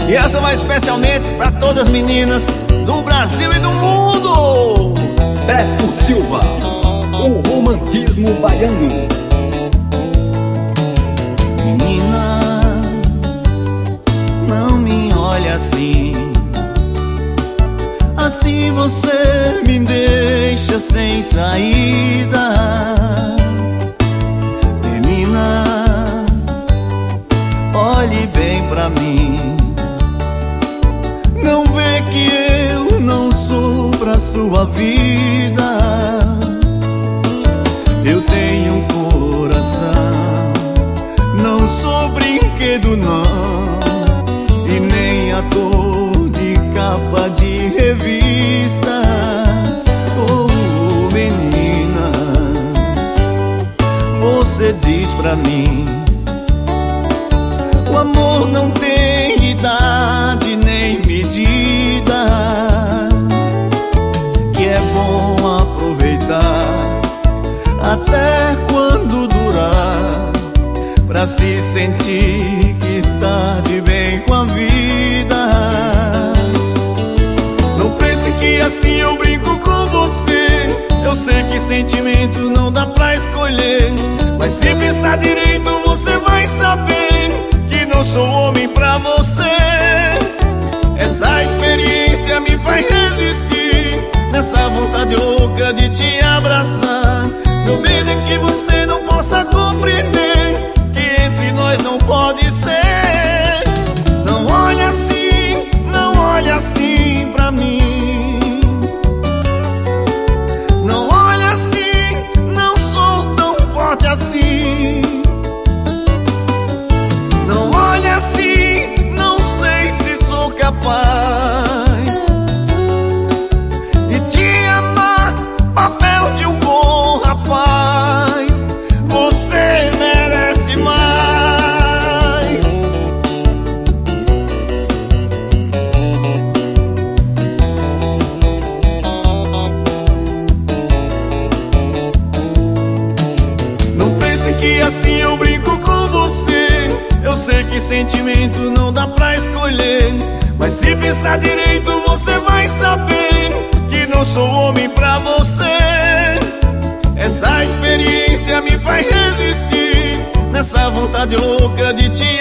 E essa vai especialmente para todas as meninas do Brasil e do mundo. Beto Silva, o romantismo baiano. Menina, não me olhe assim. Assim você me deixa sem saída. Menina, olhe bem pra mim. Não vê que eu não sou pra sua vida. Eu tenho um coração, não sou brinquedo não, e nem ator de capa de revista. Oh, menina, você diz pra mim, o amor não tem idade nem medida, que é bom aproveitar até quando durar, pra se sentir que está de bem com a vida. Não pense que assim eu brinco com você. Eu sei que sentimento não dá pra escolher, mas se pensar direito você vai saber que não sou homem pra você. Essa experiência me faz resistir nessa vontade louca de te abraçar. Meu medo é que você não possa compreender que entre nós não pode ser. Não olhe assim pra mim. Não olhe assim, não sou tão forte assim. Não olhe assim, não sei se sou capaz de te amar, papel de um bom rapaz. Você merece mais. Não pense que assim eu brinco com você. Eu sei que sentimento não dá pra escolher, mas se pensar direito você vai saber que não sou homem pra você. Essa experiência me faz resistir nessa vontade louca de te